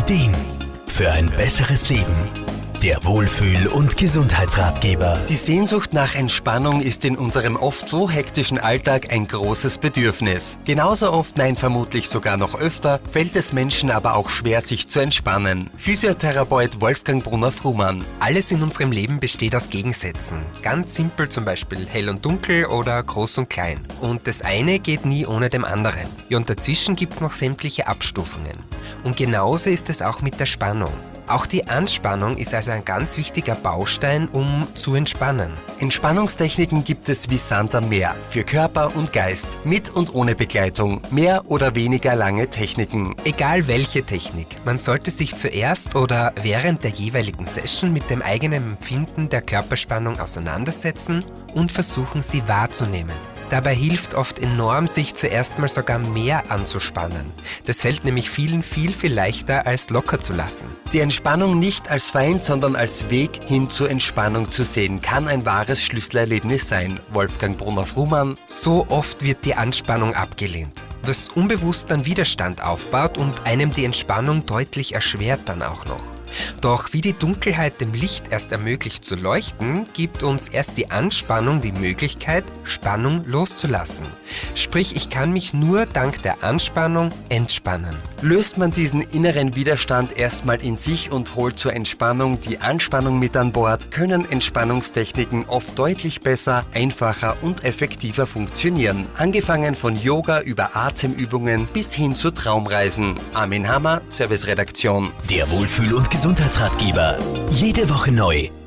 Ideen für ein besseres Leben. Der Wohlfühl- und Gesundheitsratgeber. Die Sehnsucht nach Entspannung ist in unserem oft so hektischen Alltag ein großes Bedürfnis. Genauso oft, nein vermutlich sogar noch öfter, fällt es Menschen aber auch schwer, sich zu entspannen. Physiotherapeut Wolfgang Brunner-Frumann. Alles in unserem Leben besteht aus Gegensätzen. Ganz simpel, zum Beispiel hell und dunkel oder groß und klein. Und das eine geht nie ohne dem anderen. Ja, und dazwischen gibt es noch sämtliche Abstufungen. Und genauso ist es auch mit der Spannung. Auch die Anspannung ist also ein ganz wichtiger Baustein, um zu entspannen. Entspannungstechniken gibt es wie Sand am Meer, für Körper und Geist, mit und ohne Begleitung, mehr oder weniger lange Techniken. Egal welche Technik, man sollte sich zuerst oder während der jeweiligen Session mit dem eigenen Empfinden der Körperspannung auseinandersetzen und versuchen, sie wahrzunehmen. Dabei hilft oft enorm, sich zuerst mal sogar mehr anzuspannen. Das fällt nämlich vielen viel leichter, als locker zu lassen. Die Entspannung nicht als Feind, sondern als Weg hin zur Entspannung zu sehen, kann ein wahres Schlüsselerlebnis sein. Wolfgang Brunner-Frumann. So oft wird die Anspannung abgelehnt, was unbewusst dann Widerstand aufbaut und einem die Entspannung deutlich erschwert dann auch noch. Doch wie die Dunkelheit dem Licht erst ermöglicht zu leuchten, gibt uns erst die Anspannung die Möglichkeit, Spannung loszulassen. Sprich, ich kann mich nur dank der Anspannung entspannen. Löst man diesen inneren Widerstand erstmal in sich und holt zur Entspannung die Anspannung mit an Bord, können Entspannungstechniken oft deutlich besser, einfacher und effektiver funktionieren. Angefangen von Yoga über Atemübungen bis hin zu Traumreisen. Armin Hammer, Serviceredaktion. Der Wohlfühl- und Gesundheitsratgeber. Jede Woche neu.